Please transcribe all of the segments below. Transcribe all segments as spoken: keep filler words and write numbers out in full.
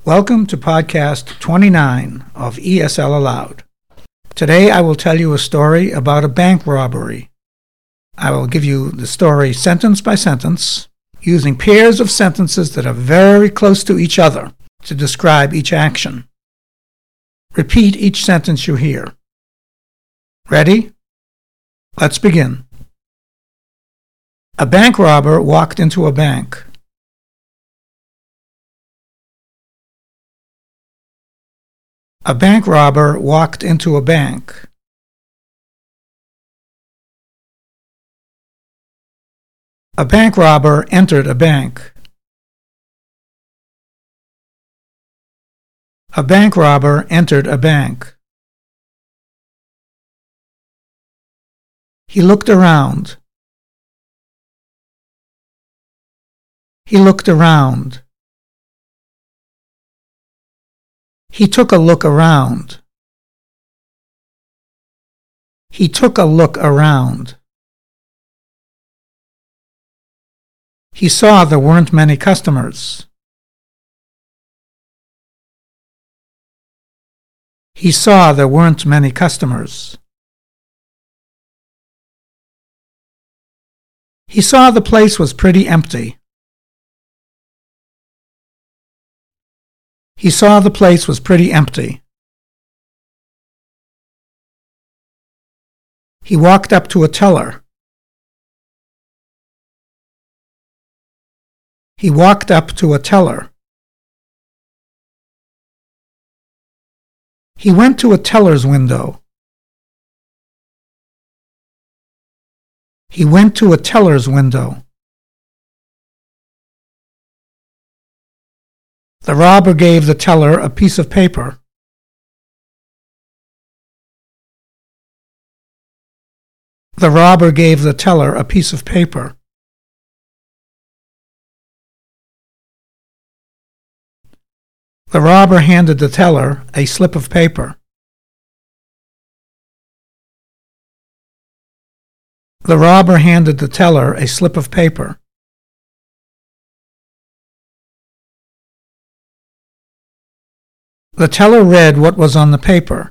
Welcome to podcast twenty-nine of E S L Aloud. Today I will tell you a story about a bank robbery. I will give you the story sentence by sentence, using pairs of sentences that are very close to each other to describe each action. Repeat each sentence you hear. Ready? Let's begin. A bank robber walked into a bank. A bank robber walked into a bank. A bank robber entered a bank. A bank robber entered a bank. He looked around. He looked around. He took a look around. He took a look around. He saw there weren't many customers. He saw there weren't many customers. He saw the place was pretty empty. He saw the place was pretty empty. He walked up to a teller. He walked up to a teller. He went to a teller's window. He went to a teller's window. The robber gave the teller a piece of paper. The robber gave the teller a piece of paper. The robber handed the teller a slip of paper. The robber handed the teller a slip of paper. The teller read what was on the paper.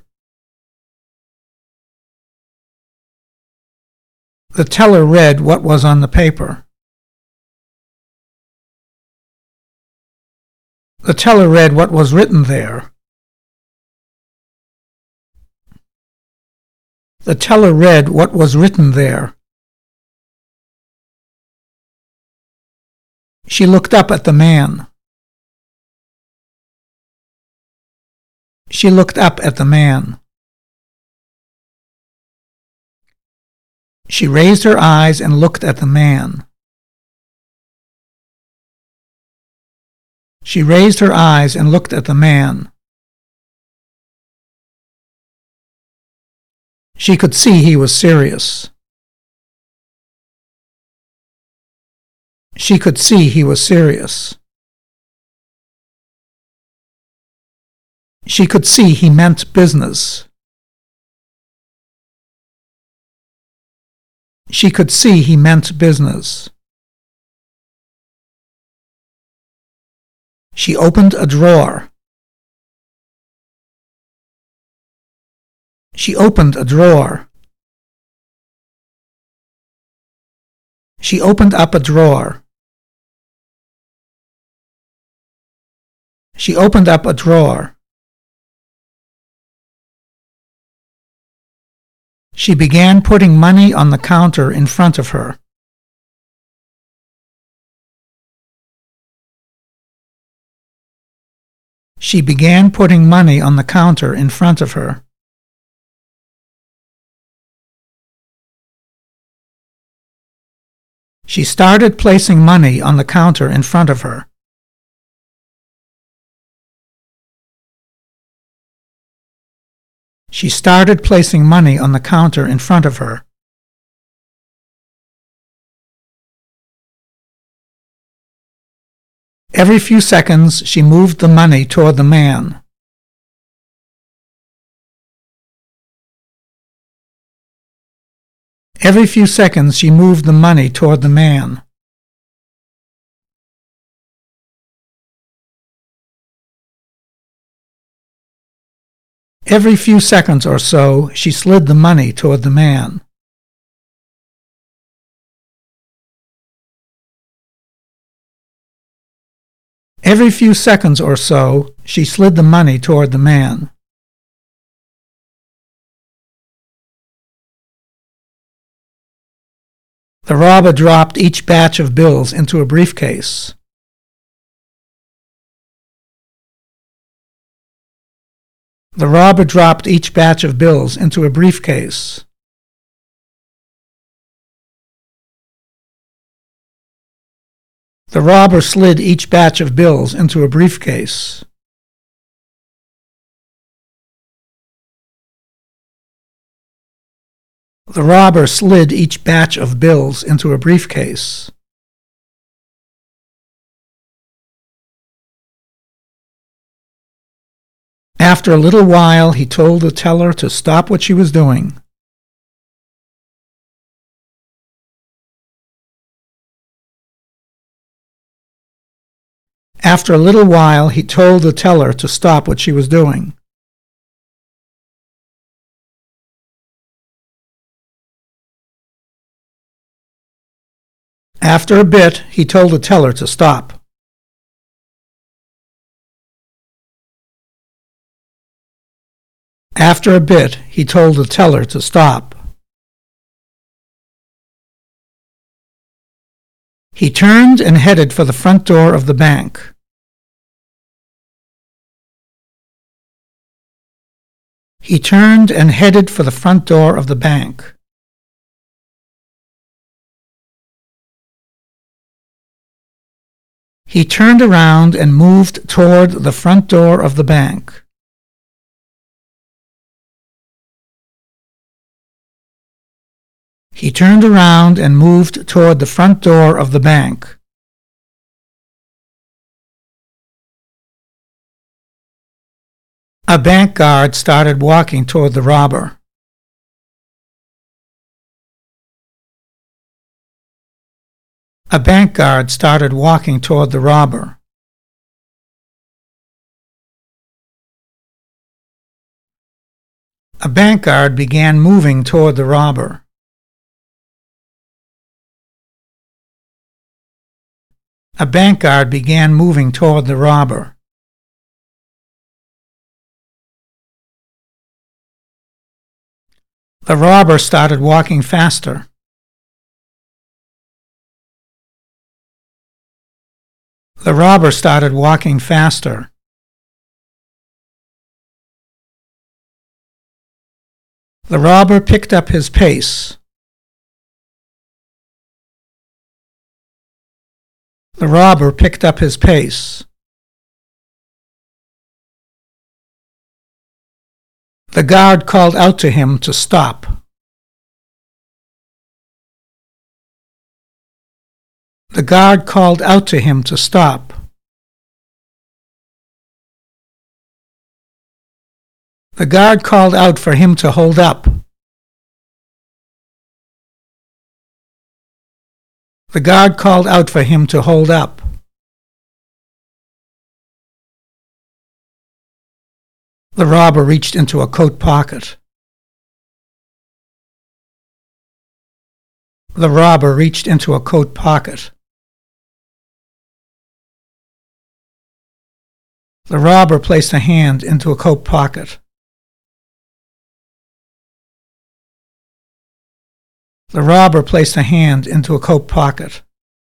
The teller read what was on the paper. The teller read what was written there. The teller read what was written there. She looked up at the man. She looked up at the man. She raised her eyes and looked at the man. She raised her eyes and looked at the man. She could see he was serious. She could see he was serious. She could see he meant business. She could see he meant business. She opened a drawer. She opened a drawer. She opened up a drawer. She opened up a drawer. She began putting money on the counter in front of her. She began putting money on the counter in front of her. She started placing money on the counter in front of her. She started placing money on the counter in front of her. Every few seconds, she moved the money toward the man. Every few seconds, she moved the money toward the man. Every few seconds or so, she slid the money toward the man. Every few seconds or so, she slid the money toward the man. The robber dropped each batch of bills into a briefcase. The robber dropped each batch of bills into a briefcase. The robber slid each batch of bills into a briefcase. The robber slid each batch of bills into a briefcase. After a little while, he told the teller to stop what she was doing. After a little while, he told the teller to stop what she was doing. After a bit, he told the teller to stop. After a bit, he told the teller to stop. He turned and headed for the front door of the bank. He turned and headed for the front door of the bank. He turned around and moved toward the front door of the bank. He turned around and moved toward the front door of the bank. A bank guard started walking toward the robber. A bank guard started walking toward the robber. A bank guard began moving toward the robber. A bank guard began moving toward the robber. The robber started walking faster. The robber started walking faster. The robber picked up his pace. The robber picked up his pace. The guard called out to him to stop. The guard called out to him to stop. The guard called out for him to hold up. The guard called out for him to hold up. The robber reached into a coat pocket. The robber reached into a coat pocket. The robber placed a hand into a coat pocket. The robber placed a hand into a coat pocket.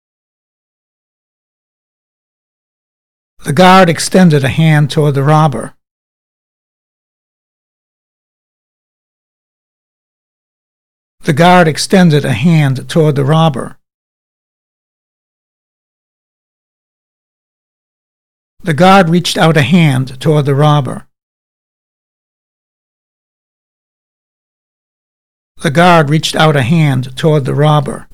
The guard extended a hand toward the robber. The guard extended a hand toward the robber. The guard reached out a hand toward the robber. The guard reached out a hand toward the robber.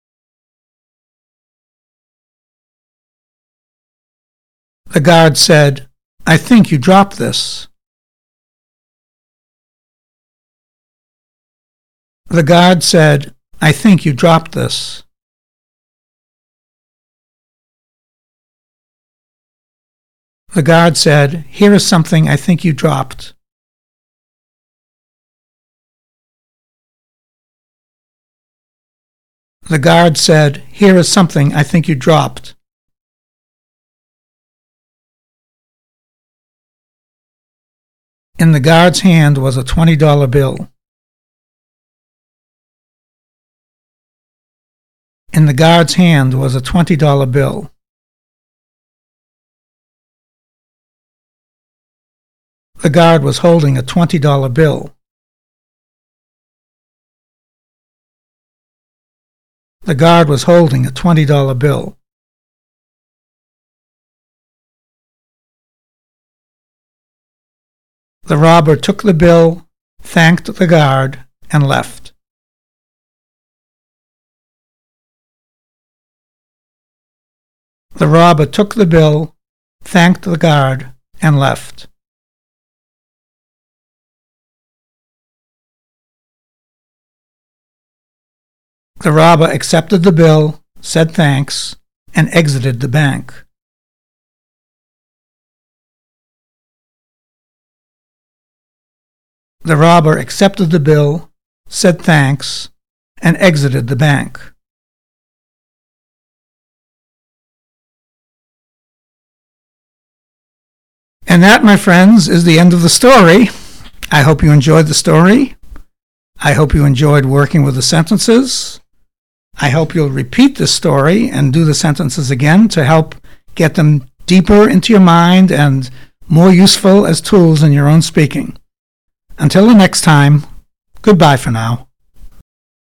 The guard said, "I think you dropped this." The guard said, "I think you dropped this." The guard said, "Here is something I think you dropped." The guard said, "Here is something I think you dropped." In the guard's hand was a twenty dollar bill. In the guard's hand was a twenty dollar bill. The guard was holding a twenty dollar bill. The guard was holding a twenty dollar bill. The robber took the bill, thanked the guard, and left. The robber took the bill, thanked the guard, and left. The robber accepted the bill, said thanks, and exited the bank. The robber accepted the bill, said thanks, and exited the bank. And that, my friends, is the end of the story. I hope you enjoyed the story. I hope you enjoyed working with the sentences. I hope you'll repeat this story and do the sentences again to help get them deeper into your mind and more useful as tools in your own speaking. Until the next time, goodbye for now.